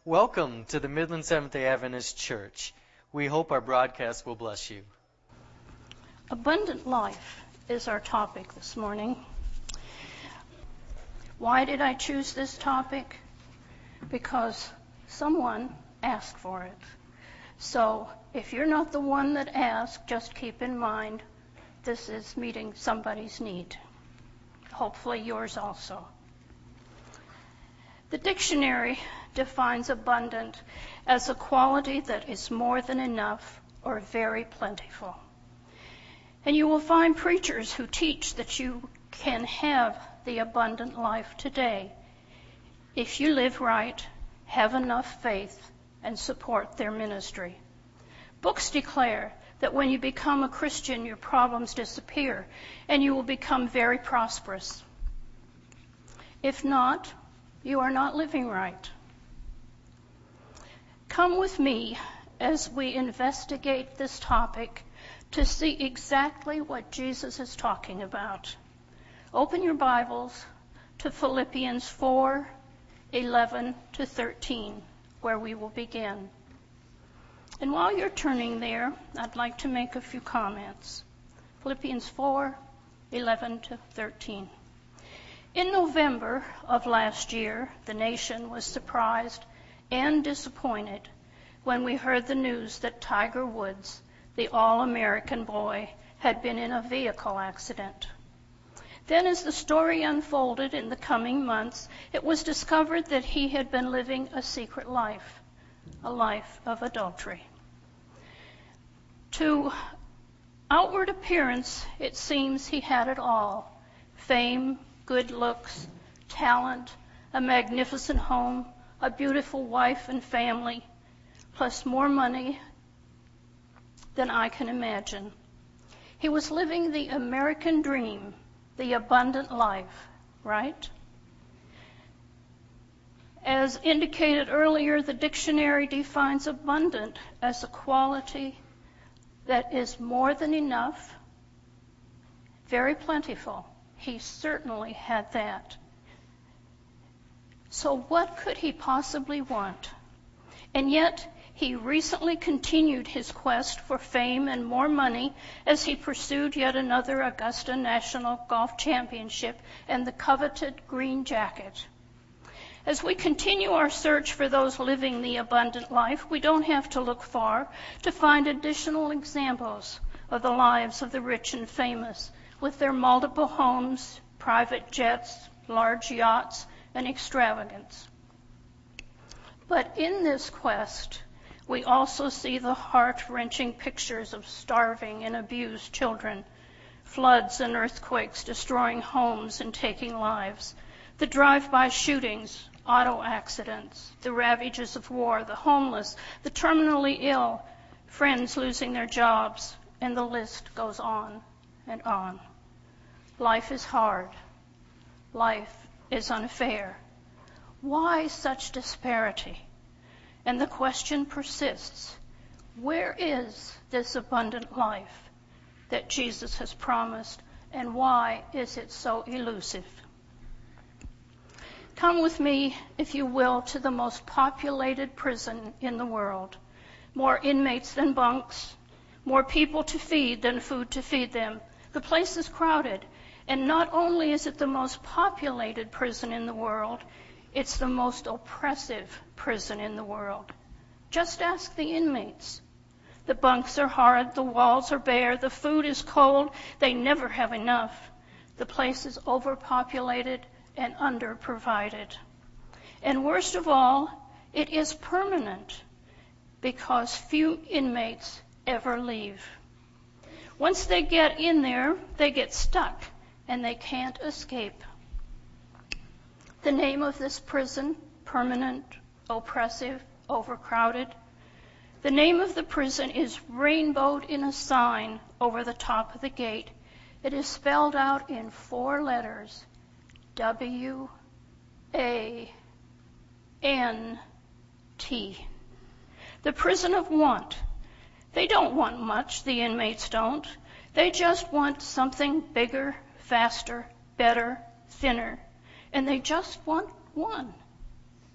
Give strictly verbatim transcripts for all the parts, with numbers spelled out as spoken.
Welcome to the Midland Seventh-day Adventist Church. We hope our broadcast will bless you. Abundant life is our topic this morning. Why did I choose this topic? Because someone asked for it. So if you're not the one that asked, just keep in mind this is meeting somebody's need. Hopefully yours also. The dictionary defines abundant as a quality that is more than enough or very plentiful. And you will find preachers who teach that you can have the abundant life today if you live right, have enough faith, and support their ministry. Books declare that when you become a Christian, your problems disappear and you will become very prosperous. If not, you are not living right. Come with me as we investigate this topic to see exactly what Jesus is talking about. Open your Bibles to Philippians four, eleven to thirteen, where we will begin. And while you're turning there, I'd like to make a few comments. Philippians four, eleven to thirteen. In November of last year, the nation was surprised and disappointed when we heard the news that Tiger Woods, the all-American boy, had been in a vehicle accident. Then as the story unfolded in the coming months, it was discovered that he had been living a secret life, a life of adultery. To outward appearance, it seems he had it all: fame, good looks, talent, a magnificent home, a beautiful wife and family, plus more money than I can imagine. He was living the American dream, the abundant life, right? As indicated earlier, the dictionary defines abundant as a quality that is more than enough, very plentiful. He certainly had that. So what could he possibly want? And yet, he recently continued his quest for fame and more money as he pursued yet another Augusta National Golf Championship and the coveted green jacket. As we continue our search for those living the abundant life, we don't have to look far to find additional examples of the lives of the rich and famous, with their multiple homes, private jets, large yachts, and extravagance. But in this quest, we also see the heart-wrenching pictures of starving and abused children, floods and earthquakes destroying homes and taking lives, the drive-by shootings, auto accidents, the ravages of war, the homeless, the terminally ill, friends losing their jobs, and the list goes on and on. Life is hard. Life is unfair. Why such disparity? And the question persists: where is this abundant life that Jesus has promised, and why is it so elusive? Come with me, if you will, to the most populated prison in the world. More inmates than bunks, more people to feed than food to feed them. The place is crowded. And not only is it the most populated prison in the world, it's the most oppressive prison in the world. Just ask the inmates. The bunks are hard, the walls are bare, the food is cold, they never have enough. The place is overpopulated and underprovided. And worst of all, it is permanent because few inmates ever leave. Once they get in there, they get stuck and they can't escape. The name of this prison: permanent, oppressive, overcrowded. The name of the prison is rainbowed in a sign over the top of the gate. It is spelled out in four letters: W A N T. The prison of want. They don't want much, the inmates don't. They just want something bigger, faster, better, thinner. And they just want one.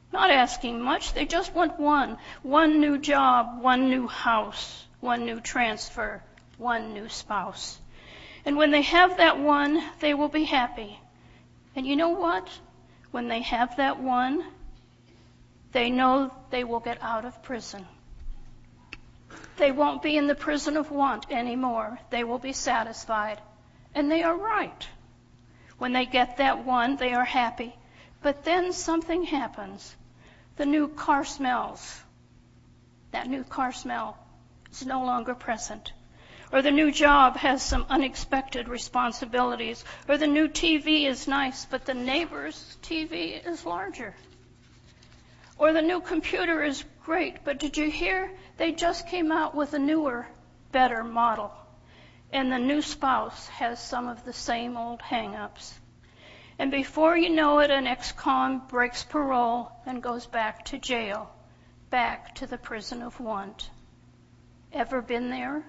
Not asking much. They just want one. One new job, one new house, one new transfer, one new spouse. And when they have that one, they will be happy. And you know what? When they have that one, they know they will get out of prison. They won't be in the prison of want anymore. They will be satisfied. And they are right. When they get that one, they are happy. But then something happens. The new car smells. That new car smell is no longer present. Or the new job has some unexpected responsibilities. Or the new T V is nice, but the neighbor's T V is larger. Or the new computer is great, but did you hear? They just came out with a newer, better model. And the new spouse has some of the same old hang-ups. And before you know it, an ex-con breaks parole and goes back to jail, back to the prison of want. Ever been there?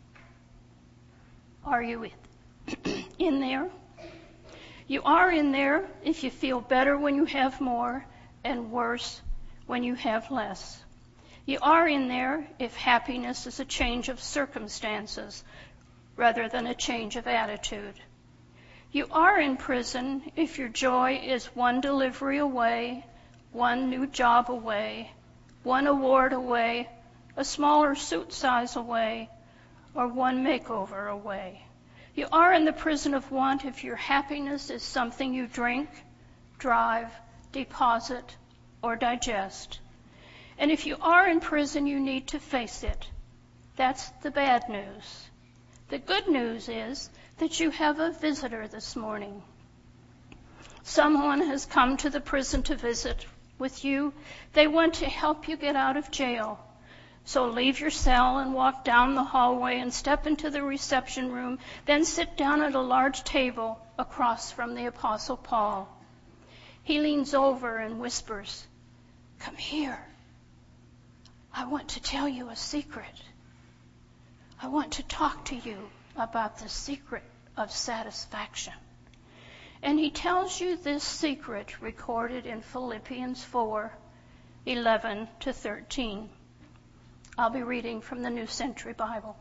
Are you in there? You are in there if you feel better when you have more and worse when you have less. You are in there if happiness is a change of circumstances rather than a change of attitude. You are in prison if your joy is one delivery away, one new job away, one award away, a smaller suit size away, or one makeover away. You are in the prison of want if your happiness is something you drink, drive, deposit, or digest. And if you are in prison, you need to face it. That's the bad news. The good news is that you have a visitor this morning. Someone has come to the prison to visit with you. They want to help you get out of jail. So leave your cell and walk down the hallway and step into the reception room, then sit down at a large table across from the Apostle Paul. He leans over and whispers, "Come here. I want to tell you a secret. I want to talk to you about the secret of satisfaction." And he tells you this secret recorded in Philippians four, eleven to thirteen. I'll be reading from the New Century Bible.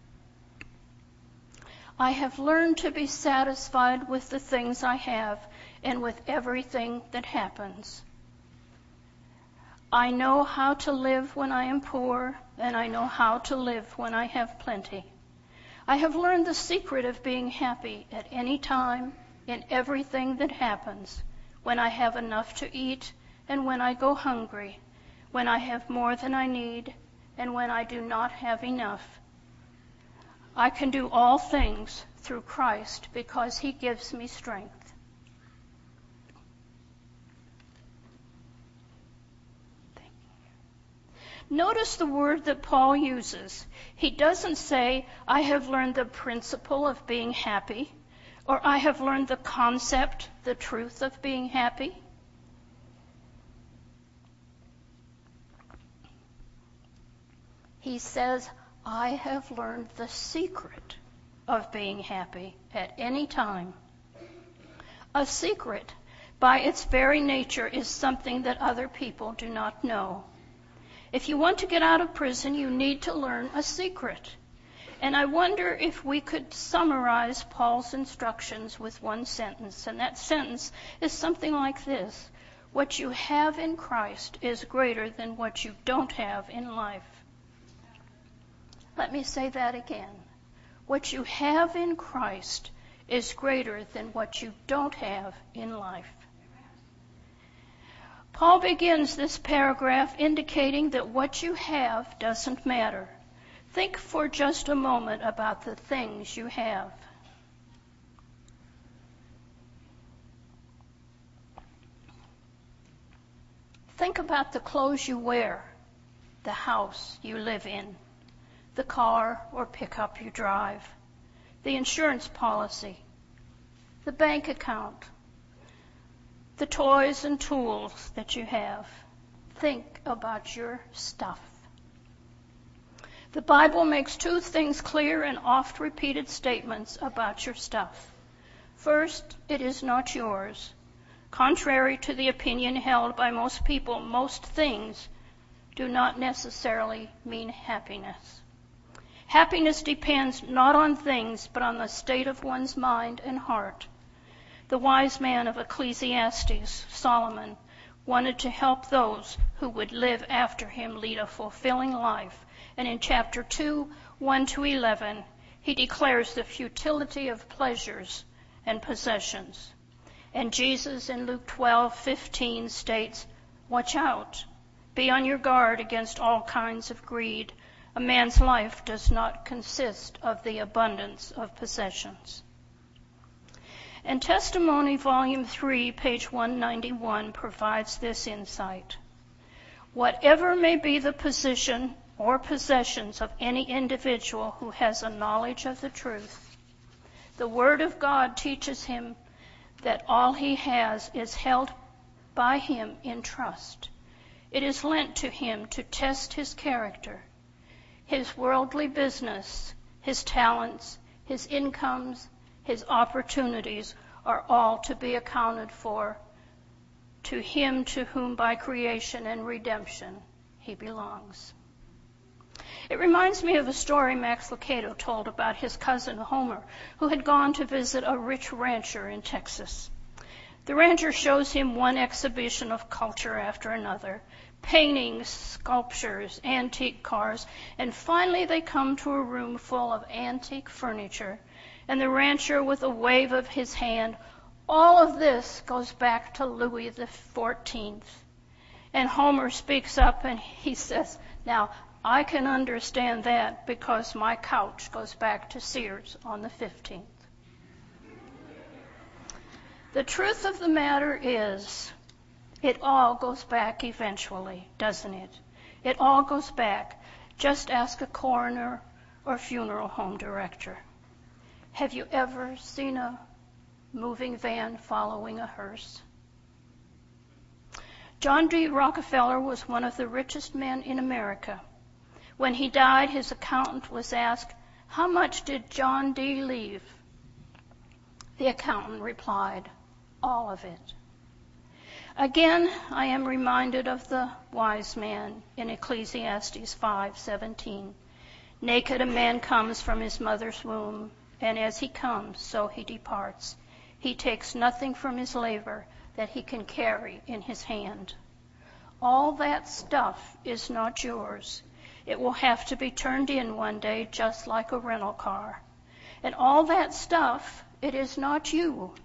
"I have learned to be satisfied with the things I have and with everything that happens. I know how to live when I am poor, and I know how to live when I have plenty. I have learned the secret of being happy at any time, in everything that happens, when I have enough to eat and when I go hungry, when I have more than I need and when I do not have enough. I can do all things through Christ because he gives me strength." Notice the word that Paul uses. He doesn't say, "I have learned the principle of being happy," or "I have learned the concept, the truth of being happy." He says, "I have learned the secret of being happy at any time." A secret, by its very nature, is something that other people do not know. If you want to get out of prison, you need to learn a secret. And I wonder if we could summarize Paul's instructions with one sentence. And that sentence is something like this: what you have in Christ is greater than what you don't have in life. Let me say that again. What you have in Christ is greater than what you don't have in life. Paul begins this paragraph indicating that what you have doesn't matter. Think for just a moment about the things you have. Think about the clothes you wear, the house you live in, the car or pickup you drive, the insurance policy, the bank account, the toys and tools that you have. Think about your stuff. The Bible makes two things clear and oft repeated statements about your stuff. First, it is not yours. Contrary to the opinion held by most people, most things do not necessarily mean happiness. Happiness depends not on things, but on the state of one's mind and heart. The wise man of Ecclesiastes, Solomon, wanted to help those who would live after him lead a fulfilling life. And in chapter two, one to eleven, he declares the futility of pleasures and possessions. And Jesus in Luke twelve fifteen states, "Watch out, be on your guard against all kinds of greed. A man's life does not consist of the abundance of possessions." And Testimony, Volume three, page one ninety-one, provides this insight. Whatever may be the position or possessions of any individual who has a knowledge of the truth, the Word of God teaches him that all he has is held by him in trust. It is lent to him to test his character. His worldly business, his talents, his incomes, his opportunities are all to be accounted for to him to whom by creation and redemption he belongs. It reminds me of a story Max Lucado told about his cousin Homer, who had gone to visit a rich rancher in Texas. The rancher shows him one exhibition of culture after another, paintings, sculptures, antique cars, and finally they come to a room full of antique furniture, and the rancher, with a wave of his hand, "All of this goes back to Louis the fourteenth. And Homer speaks up and he says, "Now, I can understand that because my couch goes back to Sears on the fifteenth. The truth of the matter is, it all goes back eventually, doesn't it? It all goes back. Just ask a coroner or funeral home director. Have you ever seen a moving van following a hearse? John D. Rockefeller was one of the richest men in America. When he died, his accountant was asked, "How much did John D. leave?" The accountant replied, "All of it." Again, I am reminded of the wise man in Ecclesiastes five seventeen. Naked a man comes from his mother's womb, and as he comes, so he departs. He takes nothing from his labor that he can carry in his hand. All that stuff is not yours. It will have to be turned in one day, just like a rental car. And all that stuff, it is not you.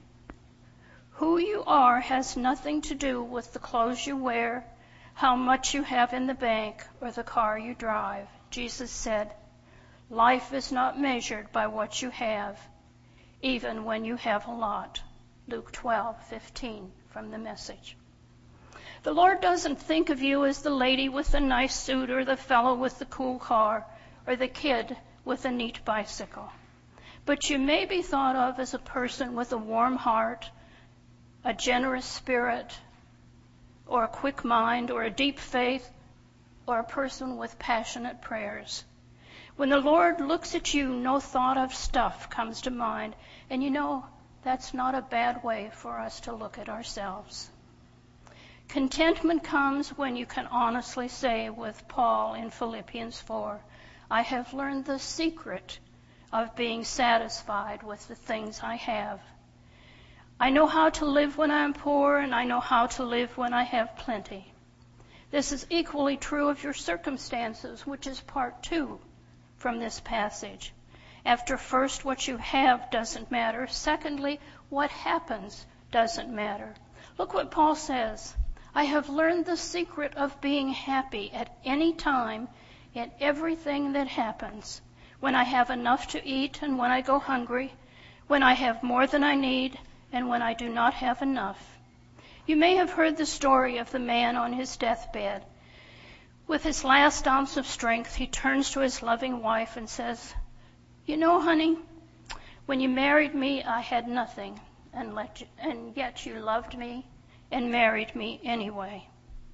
Who you are has nothing to do with the clothes you wear, how much you have in the bank, or the car you drive. Jesus said, "Life is not measured by what you have, even when you have a lot." Luke twelve fifteen from the Message. The Lord doesn't think of you as the lady with the nice suit or the fellow with the cool car or the kid with a neat bicycle. But you may be thought of as a person with a warm heart, a generous spirit, or a quick mind, or a deep faith, or a person with passionate prayers. When the Lord looks at you, no thought of stuff comes to mind. And you know, that's not a bad way for us to look at ourselves. Contentment comes when you can honestly say with Paul in Philippians four, "I have learned the secret of being satisfied with the things I have. I know how to live when I am poor, and I know how to live when I have plenty." This is equally true of your circumstances, which is part two from this passage. After first, what you have doesn't matter. Secondly, what happens doesn't matter. Look what Paul says. "I have learned the secret of being happy at any time in everything that happens, when I have enough to eat and when I go hungry, when I have more than I need and when I do not have enough." You may have heard the story of the man on his deathbed. With his last ounce of strength, he turns to his loving wife and says, "You know, honey, when you married me, I had nothing, and, let you, and yet you loved me and married me anyway.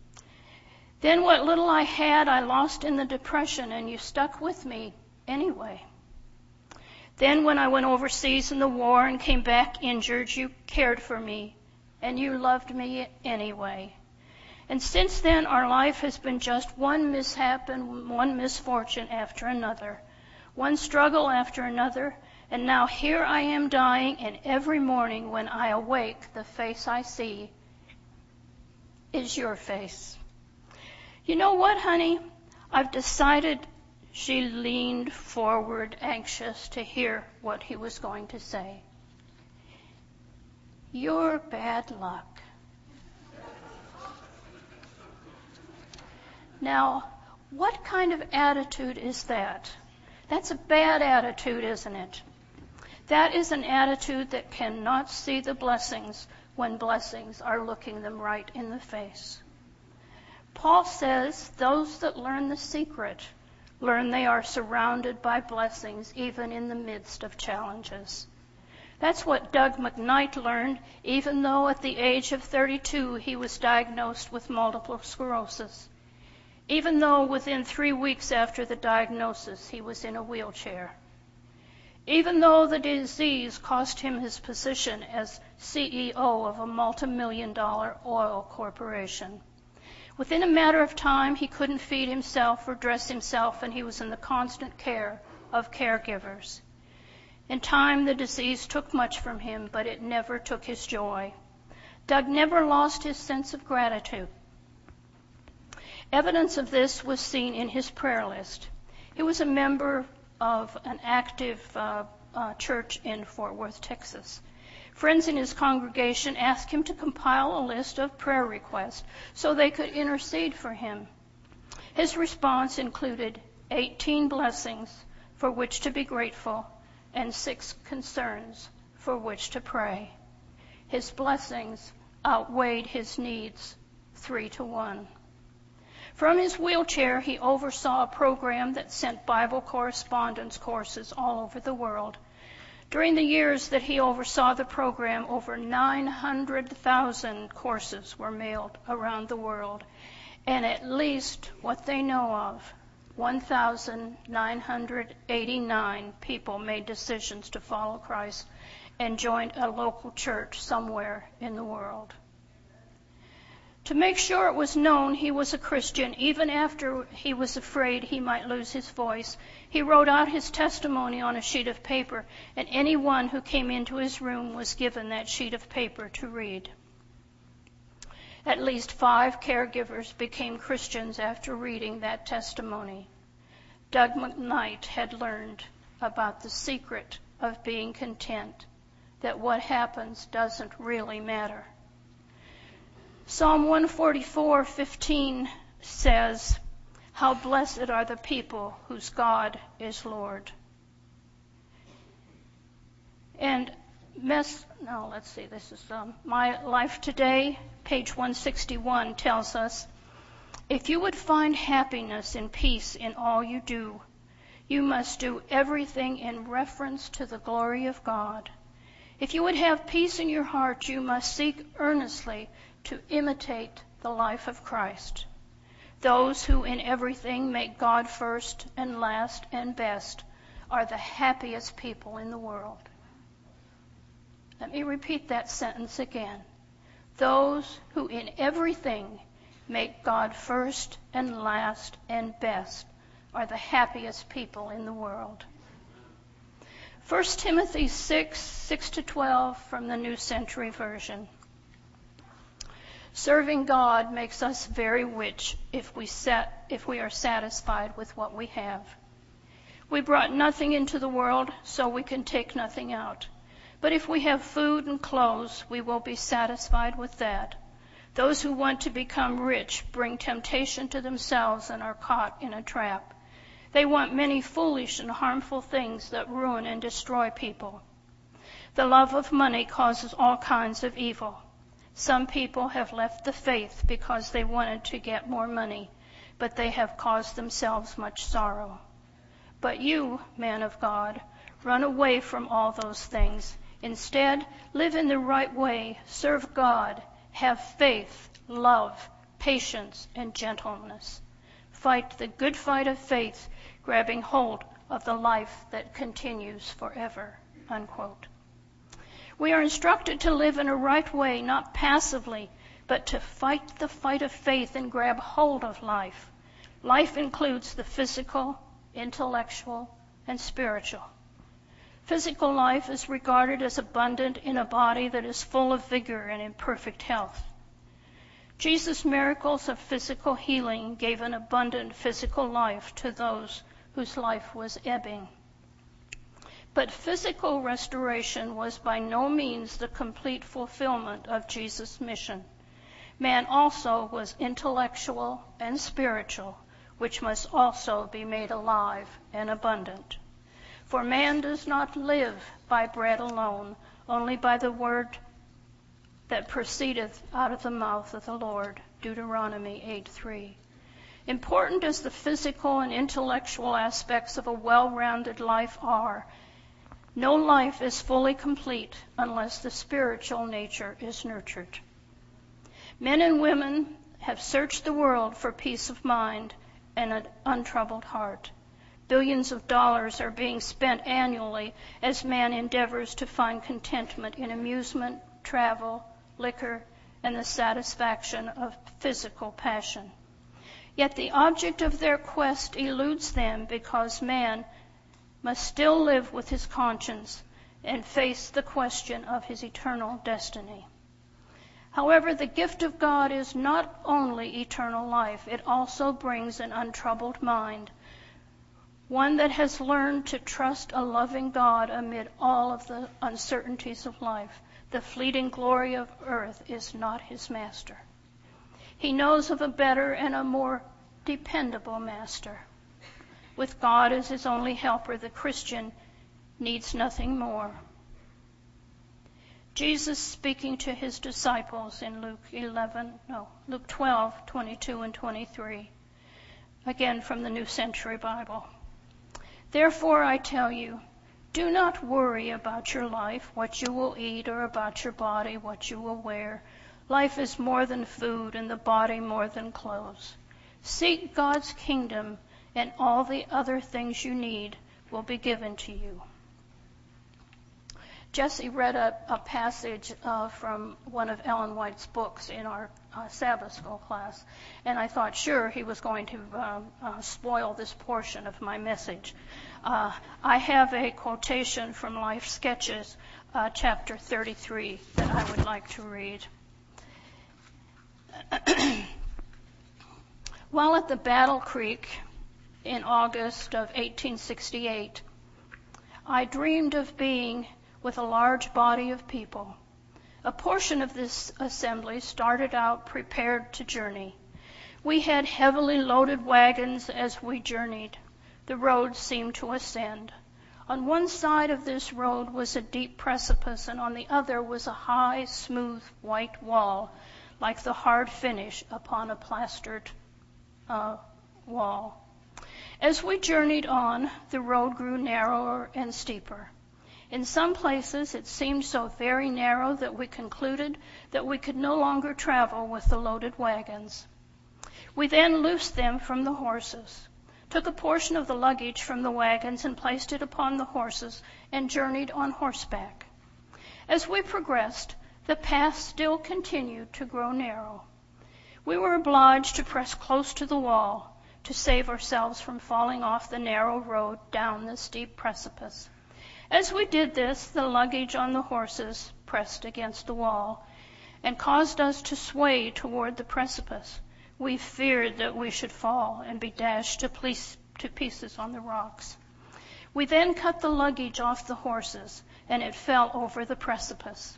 Then what little I had, I lost in the Depression, and you stuck with me anyway. Then when I went overseas in the war and came back injured, you cared for me and you loved me anyway. And since then, our life has been just one mishap and one misfortune after another, one struggle after another, and now here I am dying, and every morning when I awake, the face I see is your face. You know what, honey? I've decided. She leaned forward, anxious to hear what he was going to say. You're bad luck. Now, what kind of attitude is that? That's a bad attitude, isn't it? That is an attitude that cannot see the blessings when blessings are looking them right in the face. Paul says those that learn the secret learn they are surrounded by blessings even in the midst of challenges. That's what Doug McKnight learned, even though at the age of thirty-two he was diagnosed with multiple sclerosis. Even though within three weeks after the diagnosis he was in a wheelchair. Even though the disease cost him his position as C E O of a multi-million dollar oil corporation. Within a matter of time, he couldn't feed himself or dress himself, and he was in the constant care of caregivers. In time, the disease took much from him, but it never took his joy. Doug never lost his sense of gratitude. Evidence of this was seen in his prayer list. He was a member of an active uh, uh, church in Fort Worth, Texas. Friends in his congregation asked him to compile a list of prayer requests so they could intercede for him. His response included eighteen blessings for which to be grateful and six concerns for which to pray. His blessings outweighed his needs three to one. From his wheelchair, he oversaw a program that sent Bible correspondence courses all over the world. During the years that he oversaw the program, over nine hundred thousand courses were mailed around the world, and at least what they know of, one thousand nine hundred eighty-nine people made decisions to follow Christ and joined a local church somewhere in the world. To make sure it was known he was a Christian, even after he was afraid he might lose his voice, he wrote out his testimony on a sheet of paper, and anyone who came into his room was given that sheet of paper to read. At least five caregivers became Christians after reading that testimony. Doug McKnight had learned about the secret of being content, that what happens doesn't really matter. Psalm one forty-four fifteen says, "How blessed are the people whose God is Lord." And mess, no, let's see, this is um, My Life Today, page one sixty-one tells us, if you would find happiness and peace in all you do, you must do everything in reference to the glory of God. If you would have peace in your heart, you must seek earnestly to imitate the life of Christ. Those who in everything make God first and last and best are the happiest people in the world. Let me repeat that sentence again. Those who in everything make God first and last and best are the happiest people in the world. First Timothy six, six to twelve from the New Century Version. Serving God makes us very rich if we sat, if we are satisfied with what we have. We brought nothing into the world, so we can take nothing out. But if we have food and clothes, we will be satisfied with that. Those who want to become rich bring temptation to themselves and are caught in a trap. They want many foolish and harmful things that ruin and destroy people. The love of money causes all kinds of evil. Some people have left the faith because they wanted to get more money, but they have caused themselves much sorrow. But you, man of God, run away from all those things. Instead, live in the right way, serve God, have faith, love, patience, and gentleness. Fight the good fight of faith, grabbing hold of the life that continues forever. Unquote. We are instructed to live in a right way, not passively, but to fight the fight of faith and grab hold of life. Life includes the physical, intellectual, and spiritual. Physical life is regarded as abundant in a body that is full of vigor and in perfect health. Jesus' miracles of physical healing gave an abundant physical life to those whose life was ebbing. But physical restoration was by no means the complete fulfillment of Jesus' mission. Man also was intellectual and spiritual, which must also be made alive and abundant. For man does not live by bread alone, only by the word that proceedeth out of the mouth of the Lord. Deuteronomy eight three. Important as the physical and intellectual aspects of a well-rounded life are, no life is fully complete unless the spiritual nature is nurtured. Men and women have searched the world for peace of mind and an untroubled heart. Billions of dollars are being spent annually as man endeavors to find contentment in amusement, travel, liquor, and the satisfaction of physical passion. Yet the object of their quest eludes them because man must still live with his conscience and face the question of his eternal destiny. However, the gift of God is not only eternal life, it also brings an untroubled mind, one that has learned to trust a loving God amid all of the uncertainties of life. The fleeting glory of earth is not his master. He knows of a better and a more dependable master. With God as his only helper, the Christian needs nothing more. Jesus speaking to his disciples in Luke eleven, no, Luke twelve, twenty-two and twenty-three, again from the New Century Bible. Therefore I tell you, do not worry about your life, what you will eat, or about your body, what you will wear. Life is more than food, and the body more than clothes. Seek God's kingdom, and all the other things you need will be given to you. Jesse read a, a passage uh, from one of Ellen White's books in our uh, Sabbath school class, and I thought, sure, he was going to uh, uh, spoil this portion of my message. Uh, I have a quotation from Life Sketches, uh, chapter thirty-three, that I would like to read. While at the Battle Creek in August of eighteen sixty-eight, I dreamed of being with a large body of people. A portion of this assembly started out prepared to journey. We had heavily loaded wagons as we journeyed. The road seemed to ascend. On one side of this road was a deep precipice, and on the other was a high, smooth, white wall, like the hard finish upon a plastered uh, wall. As we journeyed on, the road grew narrower and steeper. In some places it seemed so very narrow that we concluded that we could no longer travel with the loaded wagons. We then loosed them from the horses, took a portion of the luggage from the wagons and placed it upon the horses, and journeyed on horseback. As we progressed, the path still continued to grow narrow. We were obliged to press close to the wall to save ourselves from falling off the narrow road down the steep precipice. As we did this, the luggage on the horses pressed against the wall and caused us to sway toward the precipice. We feared that we should fall and be dashed to, piece, to pieces on the rocks. We then cut the luggage off the horses, and it fell over the precipice.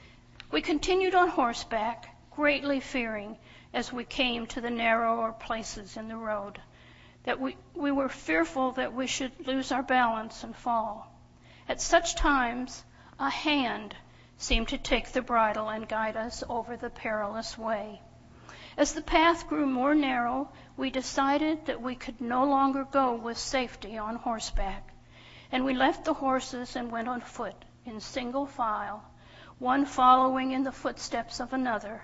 We continued on horseback, greatly fearing, as we came to the narrower places in the road, that we, we were fearful that we should lose our balance and fall. At such times, a hand seemed to take the bridle and guide us over the perilous way. As the path grew more narrow, we decided that we could no longer go with safety on horseback, and we left the horses and went on foot in single file, one following in the footsteps of another.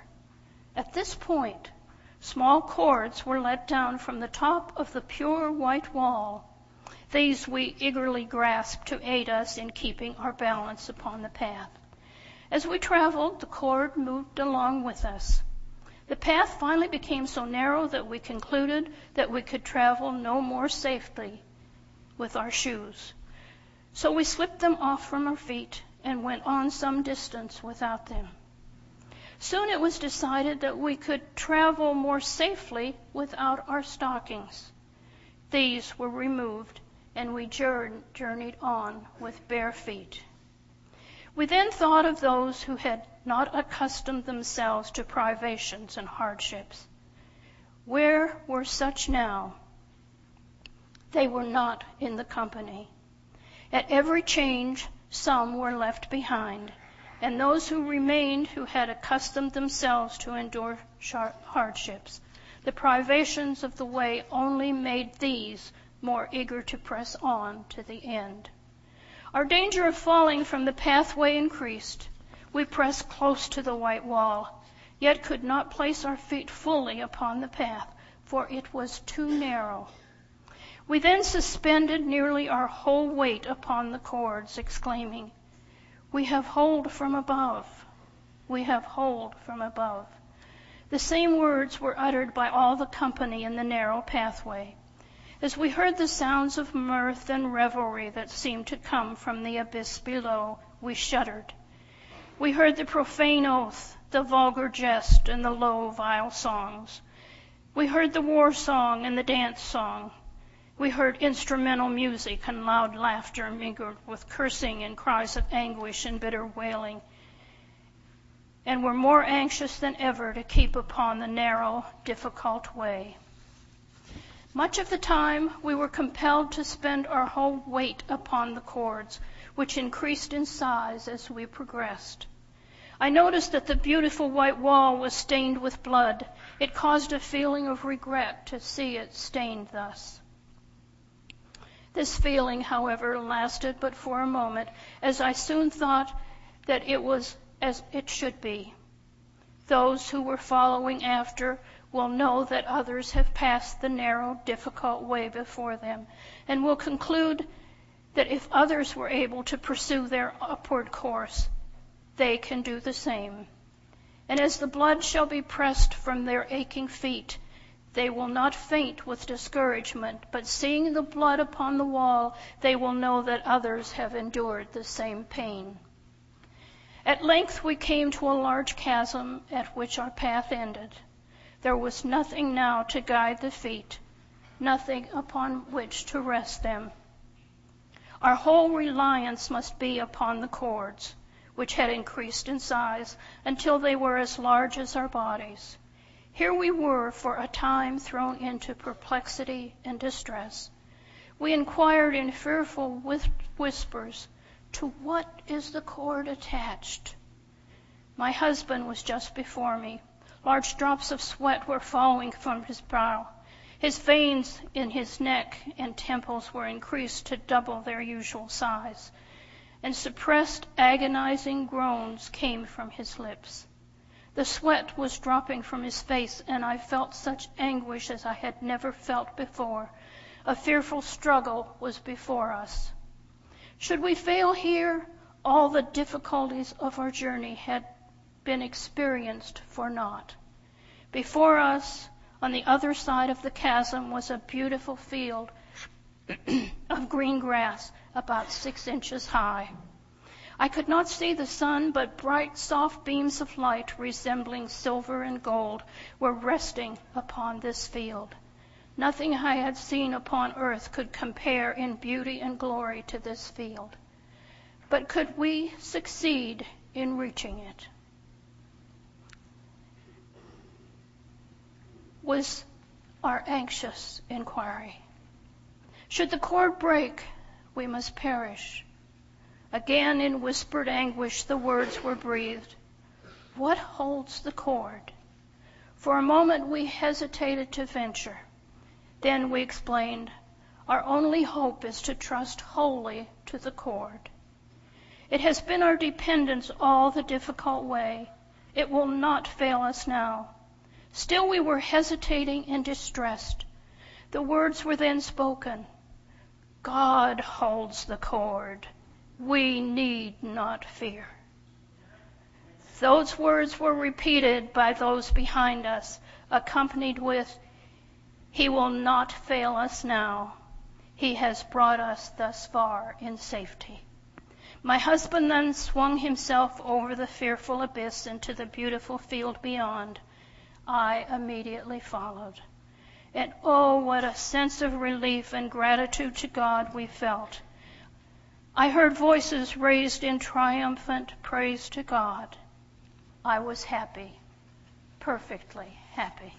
At this point, small cords were let down from the top of the pure white wall. These we eagerly grasped to aid us in keeping our balance upon the path. As we traveled, the cord moved along with us. The path finally became so narrow that we concluded that we could travel no more safely with our shoes. So we slipped them off from our feet and went on some distance without them. Soon it was decided that we could travel more safely without our stockings. These were removed, and we journeyed on with bare feet. We then thought of those who had not accustomed themselves to privations and hardships. Where were such now? They were not in the company. At every change, some were left behind, and those who remained who had accustomed themselves to endure hardships. The privations of the way only made these more eager to press on to the end. Our danger of falling from the pathway increased. We pressed close to the white wall, yet could not place our feet fully upon the path, for it was too narrow. We then suspended nearly our whole weight upon the cords, exclaiming, "We have hold from above! We have hold from above!" The same words were uttered by all the company in the narrow pathway. As we heard the sounds of mirth and revelry that seemed to come from the abyss below, we shuddered. We heard the profane oath, the vulgar jest, and the low, vile songs. We heard the war song and the dance song. We heard instrumental music and loud laughter mingled with cursing and cries of anguish and bitter wailing, and were more anxious than ever to keep upon the narrow, difficult way. Much of the time we were compelled to spend our whole weight upon the cords, which increased in size as we progressed. I noticed that the beautiful white wall was stained with blood. It caused a feeling of regret to see it stained thus. This feeling, however, lasted but for a moment, as I soon thought that it was as it should be. Those who were following after will know that others have passed the narrow, difficult way before them, and will conclude that if others were able to pursue their upward course, they can do the same. And as the blood shall be pressed from their aching feet, they will not faint with discouragement, but seeing the blood upon the wall, they will know that others have endured the same pain. At length we came to a large chasm at which our path ended. There was nothing now to guide the feet, nothing upon which to rest them. Our whole reliance must be upon the cords, which had increased in size until they were as large as our bodies. Here we were for a time thrown into perplexity and distress. We inquired in fearful whispers, "To what is the cord attached?" My husband was just before me. Large drops of sweat were falling from his brow. His veins in his neck and temples were increased to double their usual size, and suppressed, agonizing groans came from his lips. The sweat was dropping from his face, and I felt such anguish as I had never felt before. A fearful struggle was before us. Should we fail here, all the difficulties of our journey had been experienced for naught. Before us, on the other side of the chasm, was a beautiful field of green grass about six inches high. I could not see the sun, but bright, soft beams of light resembling silver and gold were resting upon this field. Nothing I had seen upon earth could compare in beauty and glory to this field. But could we succeed in reaching it? Was our anxious inquiry. Should the cord break, we must perish. Again, in whispered anguish, the words were breathed. What holds the cord? For a moment we hesitated to venture. Then we explained, our only hope is to trust wholly to the cord. It has been our dependence all the difficult way. It will not fail us now. Still we were hesitating and distressed. The words were then spoken. God holds the cord. We need not fear. Those words were repeated by those behind us, accompanied with, "He will not fail us now. He has brought us thus far in safety." My husband then swung himself over the fearful abyss into the beautiful field beyond. I immediately followed. And oh, what a sense of relief and gratitude to God we felt. I heard voices raised in triumphant praise to God. I was happy, perfectly happy.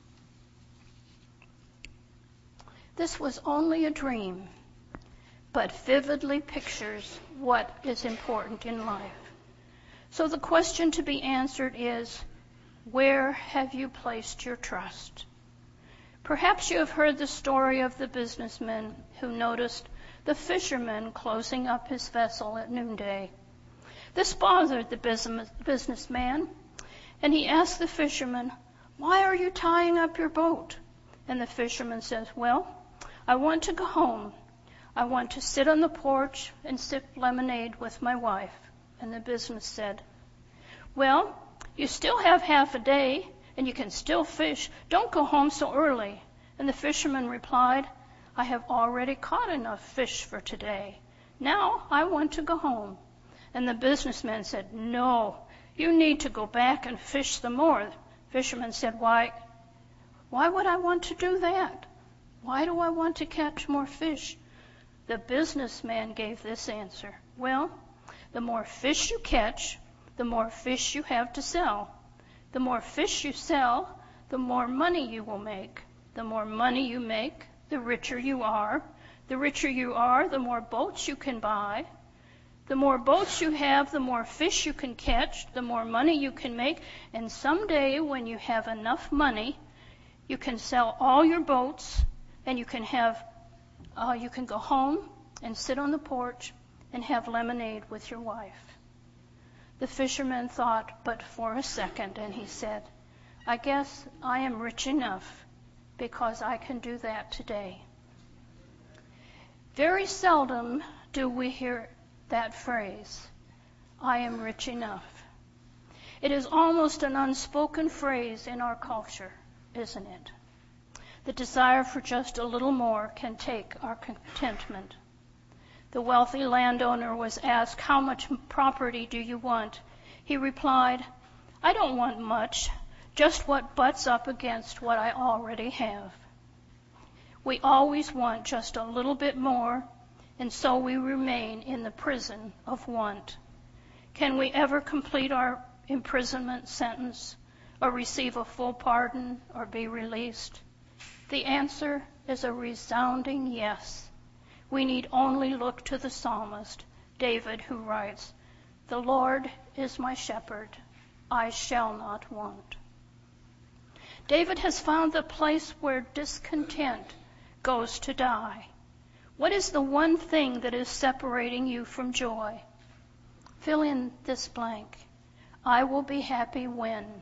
This was only a dream, but vividly pictures what is important in life. So the question to be answered is, where have you placed your trust? Perhaps you have heard the story of the businessman who noticed the fisherman closing up his vessel at noonday. This bothered the business, businessman, and he asked the fisherman, "Why are you tying up your boat?" And the fisherman says, "Well, I want to go home. I want to sit on the porch and sip lemonade with my wife." And the business said, "Well, you still have half a day, and you can still fish. Don't go home so early." And the fisherman replied, "I have already caught enough fish for today. Now I want to go home." And the businessman said, "No, you need to go back and fish some more." The fisherman said, Why, why would I want to do that? Why do I want to catch more fish?" The businessman gave this answer, "Well, the more fish you catch, the more fish you have to sell. The more fish you sell, the more money you will make. The more money you make, the richer you are. The richer you are, the more boats you can buy. The more boats you have, the more fish you can catch, the more money you can make. And someday when you have enough money, you can sell all your boats and you can have, uh, you can go home and sit on the porch and have lemonade with your wife." The fisherman thought but for a second, and he said, "I guess I am rich enough because I can do that today." Very seldom do we hear that phrase, "I am rich enough." It is almost an unspoken phrase in our culture, isn't it? The desire for just a little more can take our contentment. The wealthy landowner was asked, "How much property do you want?" He replied, "I don't want much, just what butts up against what I already have." We always want just a little bit more, and so we remain in the prison of want. Can we ever complete our imprisonment sentence, or receive a full pardon, or be released? The answer is a resounding yes. We need only look to the psalmist, David, who writes, "The Lord is my shepherd, I shall not want." David has found the place where discontent goes to die. What is the one thing that is separating you from joy? Fill in this blank. I will be happy when.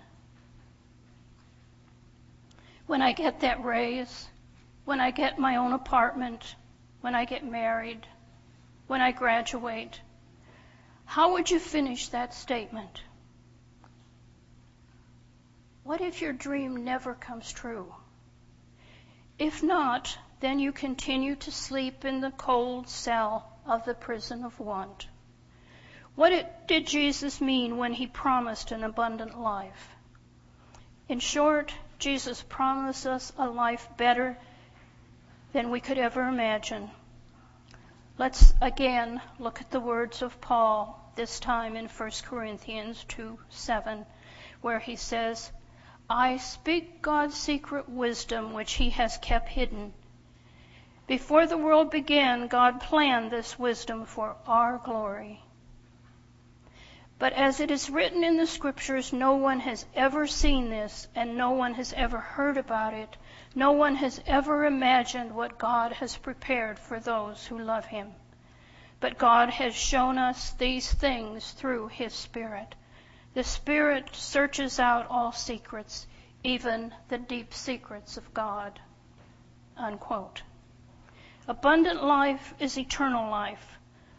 When I get that raise, when I get my own apartment, when I get married, when I graduate. How would you finish that statement? What if your dream never comes true? If not, then you continue to sleep in the cold cell of the prison of want. What it, did Jesus mean when he promised an abundant life? In short, Jesus promised us a life better than we could ever imagine. Let's again look at the words of Paul, this time in First Corinthians two seven, where he says, "I speak God's secret wisdom which he has kept hidden. Before the world began, God planned this wisdom for our glory. But as it is written in the scriptures, no one has ever seen this, and no one has ever heard about it. No one has ever imagined what God has prepared for those who love him. But God has shown us these things through his Spirit. The Spirit searches out all secrets, even the deep secrets of God." Unquote. Abundant life is eternal life.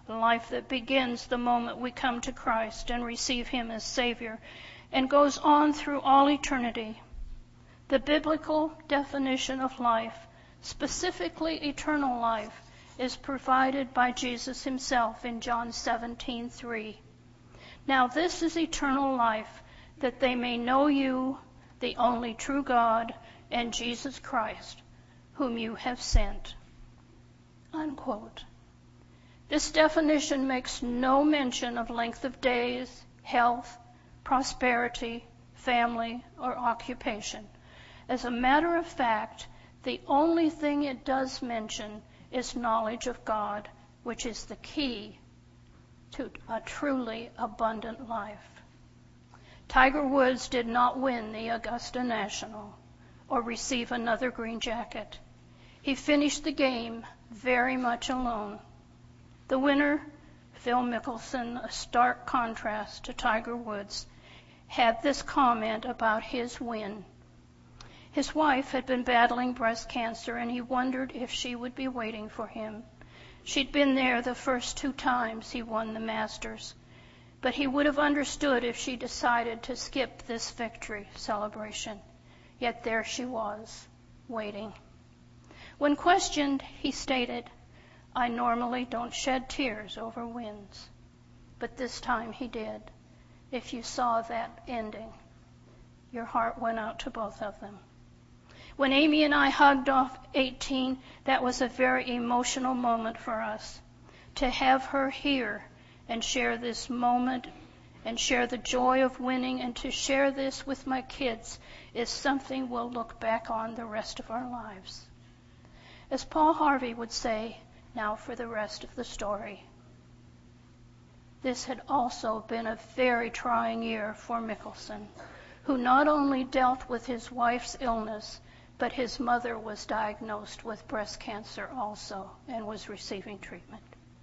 the life that begins the moment we come to Christ and receive Him as Savior, and goes on through all eternity. The biblical definition of life, specifically eternal life, is provided by Jesus Himself in John seventeen three. Now this is eternal life, that they may know you, the only true God, and Jesus Christ, whom you have sent. Unquote. This definition makes no mention of length of days, health, prosperity, family, or occupation. As a matter of fact, the only thing it does mention is knowledge of God, which is the key to a truly abundant life. Tiger Woods did not win the Augusta National or receive another green jacket. He finished the game very much alone. The winner, Phil Mickelson, a stark contrast to Tiger Woods, had this comment about his win. His wife had been battling breast cancer, and he wondered if she would be waiting for him. She'd been there the first two times he won the Masters, but he would have understood if she decided to skip this victory celebration. Yet there she was, waiting. When questioned, he stated, "I normally don't shed tears over wins, but this time he did. If you saw that ending, your heart went out to both of them." When Amy and I hugged off eighteen, that was a very emotional moment for us. To have her here and share this moment and share the joy of winning and to share this with my kids is something we'll look back on the rest of our lives. As Paul Harvey would say, now for the rest of the story. This had also been a very trying year for Mickelson, who not only dealt with his wife's illness, but his mother was diagnosed with breast cancer also and was receiving treatment.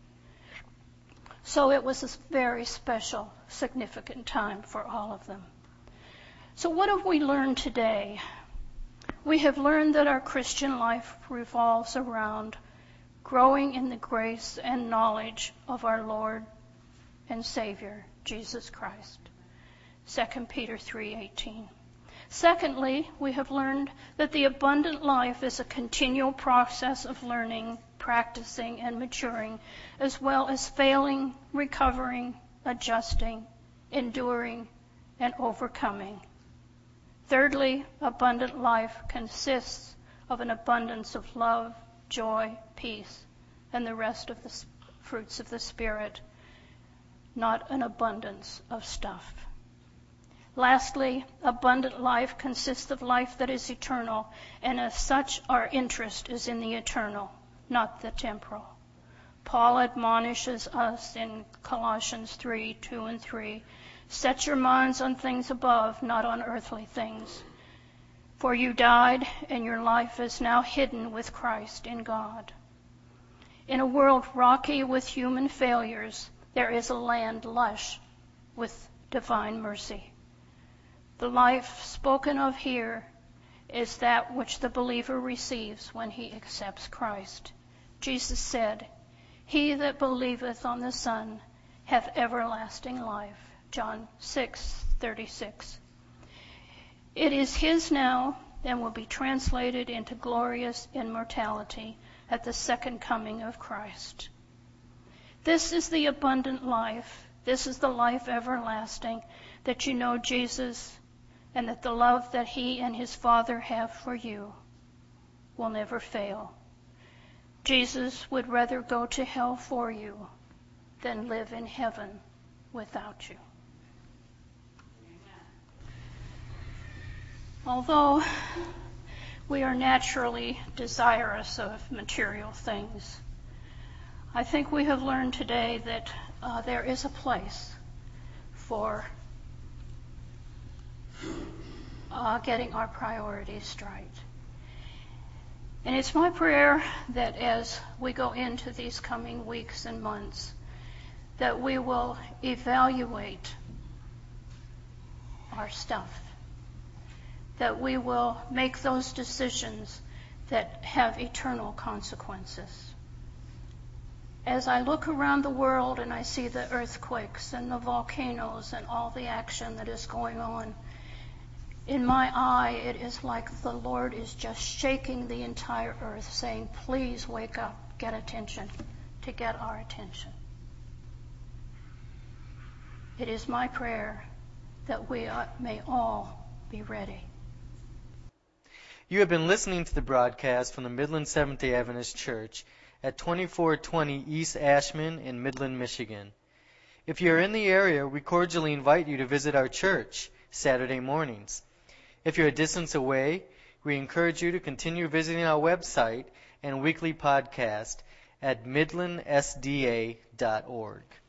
So it was a very special, significant time for all of them. So what have we learned today? We have learned that our Christian life revolves around growing in the grace and knowledge of our Lord and Savior, Jesus Christ. Second Peter three eighteen. Secondly, we have learned that the abundant life is a continual process of learning, practicing, and maturing, as well as failing, recovering, adjusting, enduring, and overcoming. Thirdly, abundant life consists of an abundance of love, joy, peace, and the rest of the fruits of the Spirit, not an abundance of stuff. Lastly, abundant life consists of life that is eternal, and as such our interest is in the eternal, not the temporal. Paul admonishes us in Colossians three, two and three, "Set your minds on things above, not on earthly things. For you died, and your life is now hidden with Christ in God." In a world rocky with human failures, there is a land lush with divine mercy. The life spoken of here is that which the believer receives when he accepts Christ. Jesus said, "He that believeth on the Son hath everlasting life." John six thirty-six. It is his now and will be translated into glorious immortality at the second coming of Christ. This is the abundant life. This is the life everlasting, that you know Jesus and that the love that he and his Father have for you will never fail. Jesus would rather go to hell for you than live in heaven without you. Although we are naturally desirous of material things, I think we have learned today that uh, there is a place for uh, getting our priorities straight. And it's my prayer that as we go into these coming weeks and months, that we will evaluate our stuff, that we will make those decisions that have eternal consequences. As I look around the world and I see the earthquakes and the volcanoes and all the action that is going on, in my eye it is like the Lord is just shaking the entire earth, saying, please wake up, get attention, to get our attention. It is my prayer that we may all be ready. You have been listening to the broadcast from the Midland Seventh-day Adventist Church at twenty-four twenty East Ashman in Midland, Michigan. If you are in the area, we cordially invite you to visit our church Saturday mornings. If you're a distance away, we encourage you to continue visiting our website and weekly podcast at midland s d a dot org.